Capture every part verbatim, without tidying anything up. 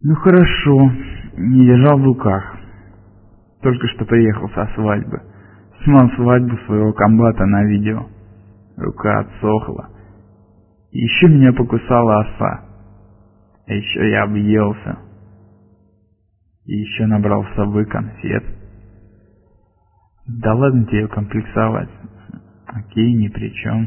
Ну хорошо, не держал в руках. Только что приехал со свадьбы. Снимал свадьбу своего комбата на видео. Рука отсохла. И еще меня покусала оса. А еще я объелся. И еще набрал с собой конфет. Да ладно тебе комплексовать. Окей, ни при чем.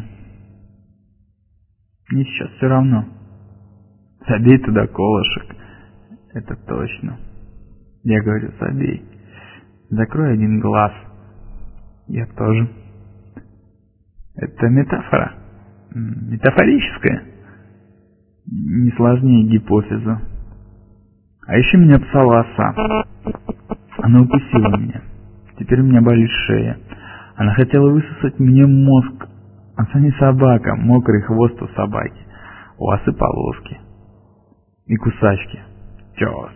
Мне сейчас все равно. Забей туда колышек. Это точно. Я говорю, забей. Закрой один глаз. Я тоже. Это метафора. Метафорическая. Не сложнее гипофиза. А еще меня псала оса. Она укусила меня. Теперь у меня болит шея. Она хотела высосать мне мозг. Оса не собака, мокрый хвост у собаки. У осы полоски. И кусачки. Чёс.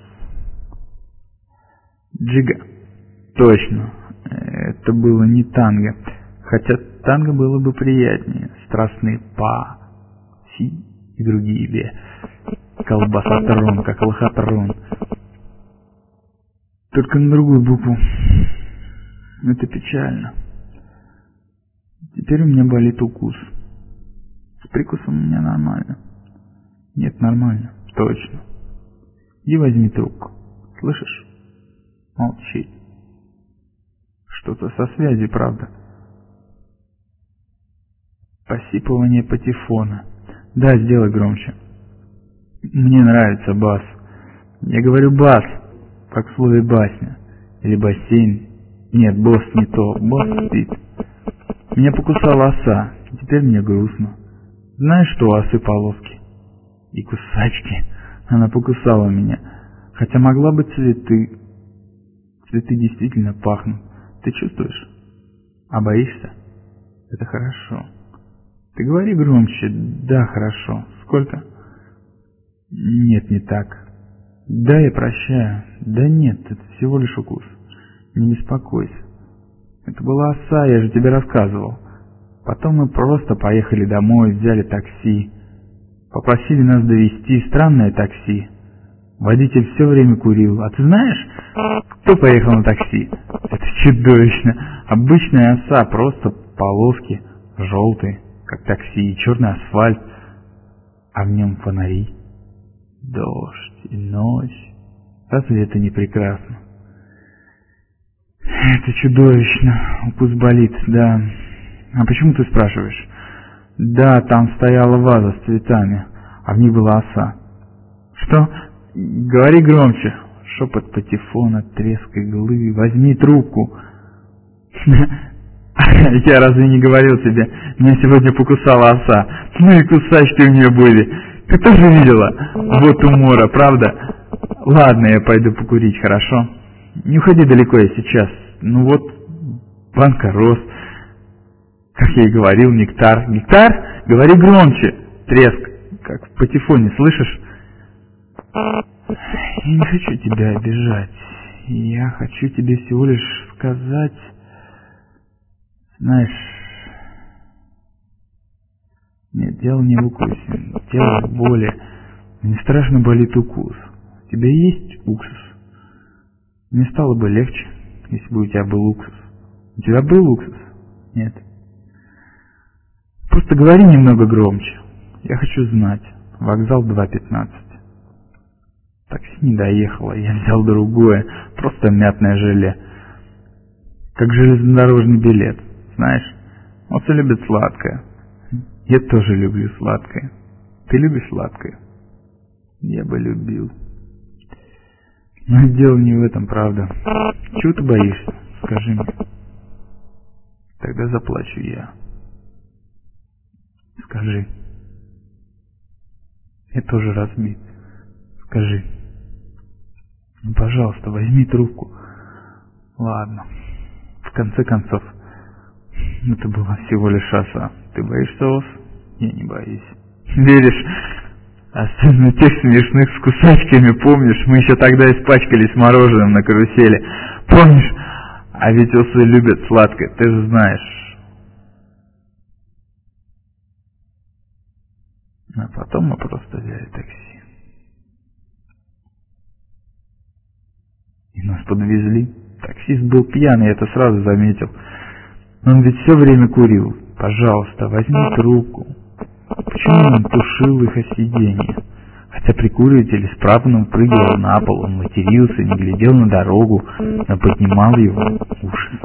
Джига. Точно. Это было не танго. Хотя танго было бы приятнее. Страстные па, си и другие бе. Колбасатрон, как лохотрон. Только на другую букву. Это печально. Теперь у меня болит укус. С прикусом у меня нормально. Нет, нормально. Точно. И возьми трубку. Слышишь? Молчи. Что-то со связью, правда? Посипывание патефона. Да, сделай громче. Мне нравится бас. Я говорю бас, как в слове басня. Или бассейн. Нет, босс не то. Босс спит. Меня покусала оса. Теперь мне грустно. Знаешь, что у осы полоски? И кусачки. Она покусала меня. Хотя могла бы цветы. Цветы действительно пахнут. Ты чувствуешь? А боишься? Это хорошо. Ты говори громче. Да, хорошо. Сколько? Нет, не так. Да, я прощаю. Да нет, это всего лишь укус. Не беспокойся. Это была оса, я же тебе рассказывал. Потом мы просто поехали домой, взяли такси. Попросили нас довезти. Странное такси. Водитель все время курил. А ты знаешь, кто поехал на такси? Это чудовищно. Обычная оса, просто полоски, желтые, как такси, и черный асфальт. А в нем фонари. Дождь и ночь. Разве это не прекрасно? Это чудовищно. Укус болит, да. А почему ты спрашиваешь? Да, там стояла ваза с цветами, а в ней была оса. Что? Говори громче. Шепот патефона, треск иглы. Возьми трубку. Я разве не говорил тебе? Меня сегодня покусала оса. Ну и кусачки у нее были. Ты тоже видела? Вот умора, правда? Ладно, я пойду покурить, хорошо? Не уходи далеко я сейчас. Ну вот, банка роз. Как я и говорил, нектар. Нектар? Говори громче. Треск, как в патефоне, слышишь? Я не хочу тебя обижать. Я хочу тебе всего лишь сказать... Знаешь... Нет, дело не в укусе. Дело в боли. Мне страшно болит укус. У тебя есть уксус? Мне стало бы легче, если бы у тебя был уксус. У тебя был уксус? Нет. Просто говори немного громче. Я хочу знать. Вокзал два пятнадцать. Такси не доехало, я взял другое, просто мятное желе. Как железнодорожный билет, знаешь. Осы любят сладкое. Я тоже люблю сладкое. Ты любишь сладкое? Я бы любил. Но дело не в этом, правда. Чего ты боишься? Скажи мне. Тогда заплачу я. Скажи. Я тоже разбит. Скажи. Ну, пожалуйста, возьми трубку. Ладно. В конце концов, это была всего лишь оса. Ты боишься ос? Я не боюсь. Веришь? Особенно тех смешных с кусачками, помнишь? Мы еще тогда испачкались мороженым на карусели. Помнишь? А ведь осы любят сладкое, ты же знаешь. А потом мы просто взяли такси. Нас подвезли. Таксист был пьяный, я это сразу заметил. Он ведь все время курил. Пожалуйста, возьми трубку. Почему он тушил их о сиденье? Хотя прикуриватель исправно прыгал на пол, он матерился, не глядел на дорогу, но поднимал его уши.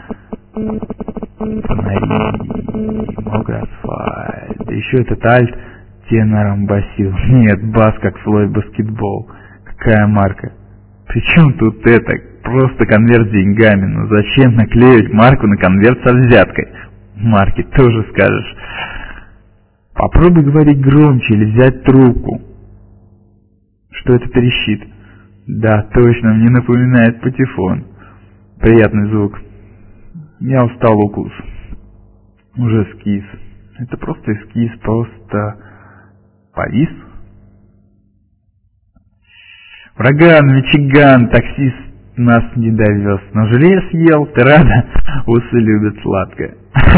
Фонари, мокрый асфальт. Да еще этот альт тенором басил. Нет, бас как Флойд Баскетбол. Какая марка? Причем тут это? Просто конверт с деньгами. Ну зачем наклеивать марку на конверт со взяткой? Марки тоже скажешь. Попробуй говорить громче или взять трубку. Что это трещит? Да, точно, мне напоминает патефон. Приятный звук. Я устал укус. Уже эскиз. Это просто эскиз, просто повис. Ураган, Мичиган, таксист нас не довез. Но желе съел, ты рада? Усы любят сладкое.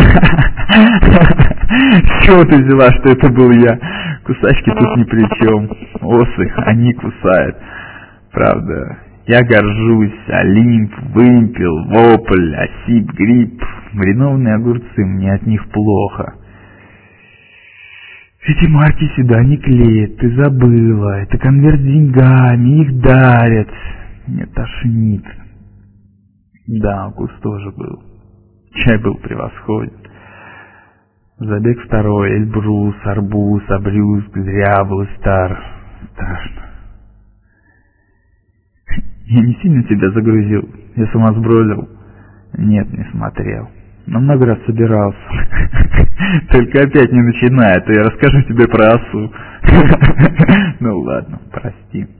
С чего ты взяла, что это был я? Кусачки тут ни при чем. Осы, они кусают. Правда, я горжусь. Олимп, вымпел, вопль, осип, гриб. Маринованные огурцы, мне от них плохо. Эти марки сюда не клеят, ты забыла. Это конверт с деньгами, их дарят. Мне тошнит. Да, укус тоже был. Чай был превосходен. Забег второй, Эльбрус, арбуз, обрюзг, зря был стар. Страшно. Я не сильно тебя загрузил, я сумасбродил. Нет, не смотрел. Но много раз собирался. Только опять не начинай, а то я расскажу тебе про осу. Ну ладно, прости.